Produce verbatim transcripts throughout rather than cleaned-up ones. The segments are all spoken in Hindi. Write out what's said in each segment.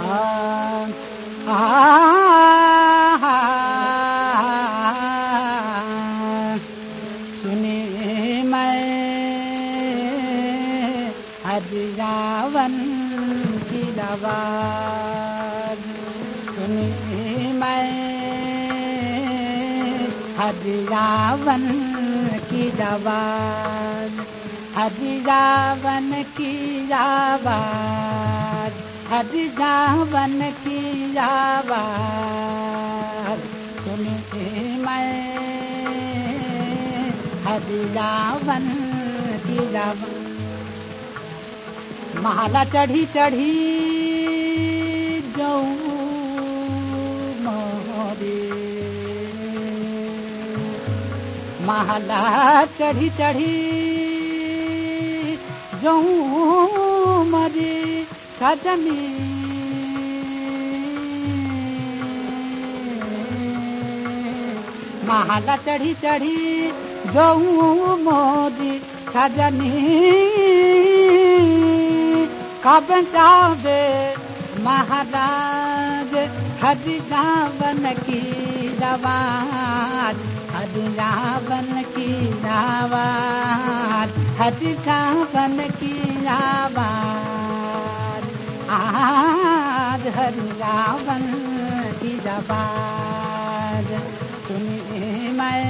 आ, सुनी मैं हरियावन की आवाज, सुनी मैं हरियावन की आवाज, हरियावन की आवाज, हरियावन की आवाज, सुनी मैं हरियावन की आवाज। माला चढ़ी चढ़ी जाऊं मोरे, माला चढ़ी चढ़ी जाऊं मोरे सजनी, माला चढ़ी चढ़ी जाऊं मोरी सजनी, कब जावे महाराज हरियावन की आवाज, हरियावन की आवाज, हरियावन की आवाज, आज हरियावन की आवाज, सुनी मैं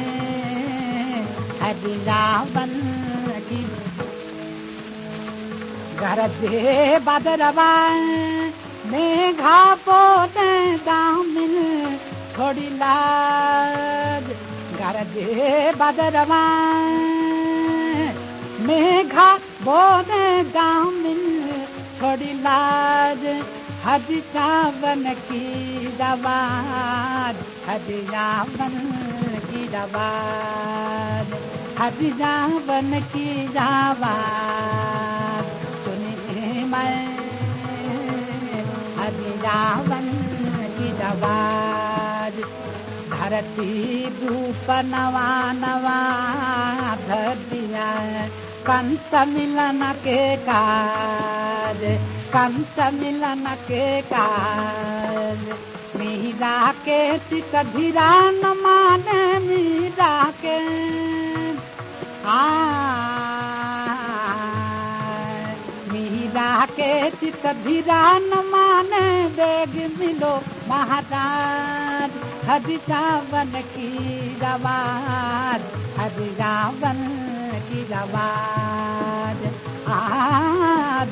हरियावन की। गरजे बदरवा मेघा बोले दामिन थोड़ी लाज, गरजे बदरवा मेघा बोले दामिन थोड़ी लाज, हरियावन की आवाज, हरियावन की आवाज, हरियावन की आवाज, सुनी मैं हरियावन की आवाज। धरती रूप नवा नवा धरिया कंस मिलन के काज, कंस मिलन के काज, मीरा के चित धीरा न माने मीरा के, आ मीरा के चित धीरा न माने बेग मिलो महाराज, हरियावन की आवाज, हरियावन की आवाज, आज